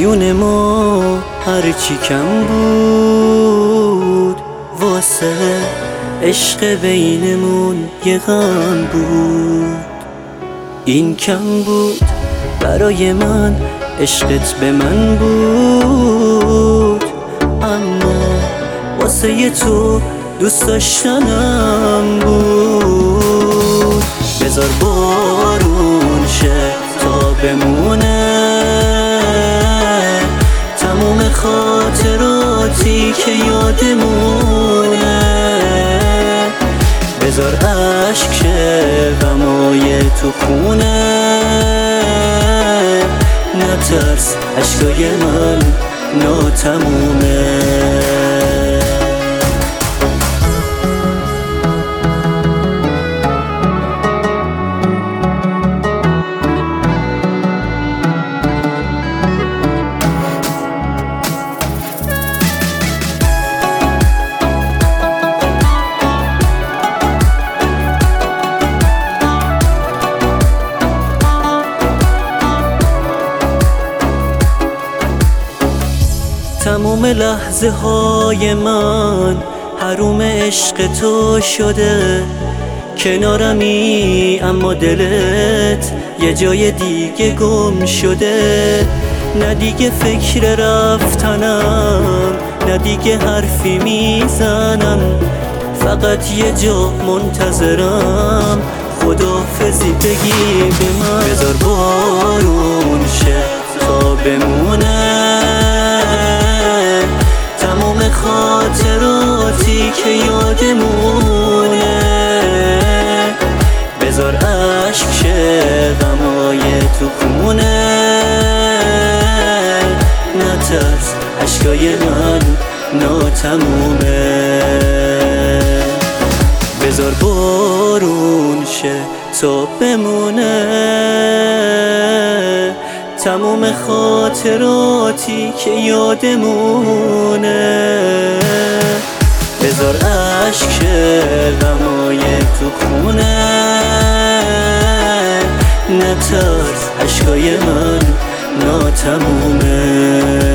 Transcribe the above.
میون ما هرچی کم بود، واسه عشق بینمون یه غم بود. این کم بود برای من، عشقت به من بود، اما واسه تو دوست داشتنم بود. بذار بارون شه تا بمونه تموم خاطراتی که یادمونه. بذار عشق شه غمای تو خونه، نترس عشقای من ناتمومه. تموم لحظه های من حروم عشق تو شده، کنارمی اما دلت یه جای دیگه گم شده. نه دیگه فکر رفتنم، نه دیگه حرفی میزنم، فقط یه جا منتظرم خداحافظی بگی به من. بذار بارون شه تا بمونه تمام خاطراتی که یادمونه. بذار عشق شه غمای تو خونه، نترس عشقای من ناتمومه. بذار بارون شه تا بمونه تموم خاطراتی که یادمونه. بذار عشق شه غمای تو خونه، نترس عشقای من ناتمومه.